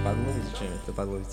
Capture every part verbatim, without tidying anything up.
Подмовите что-нибудь, то подловите.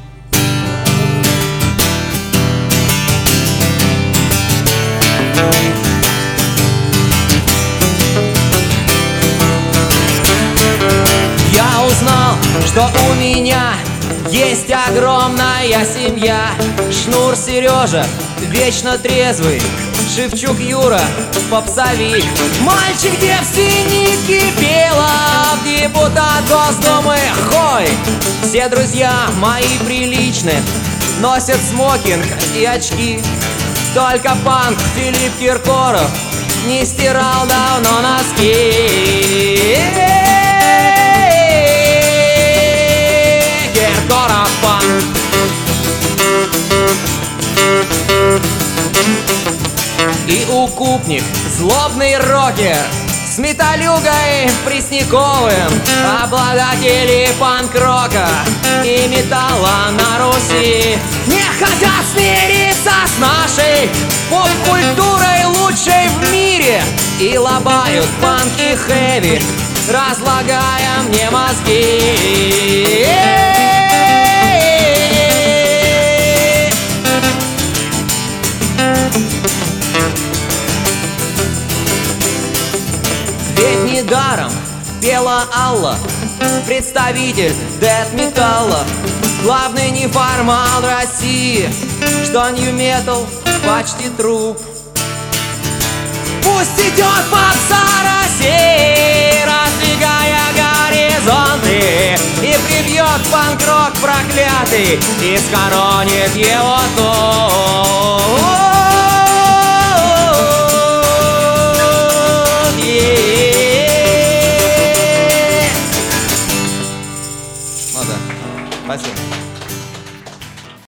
Я узнал, что у меня есть огромная семья. Шнур Сережа, вечно трезвый, Шевчук Юра, попсовик. Мальчик девственник Кипелов, депутат Госдумы Хой. Все друзья мои приличны, носят смокинг и очки. Только панк Филипп Киркоров не стирал давно носки. Киркоров панк. И укупник, злобный рокер, с металюгой Пресняковым, обладатели панк-рока и металла на Руси, не хотят смириться с нашей поп-культурой лучшей в мире и лобают панки хэви, разлагая мне мозги. Ведь недаром пела Алла, представитель дэт-металла, главный неформал России, что нью-метал почти труп. Пусть идет попса России, раздвигая горизонты, и прибьет панк-рок проклятый и схоронит его тут. Ну да, спасибо.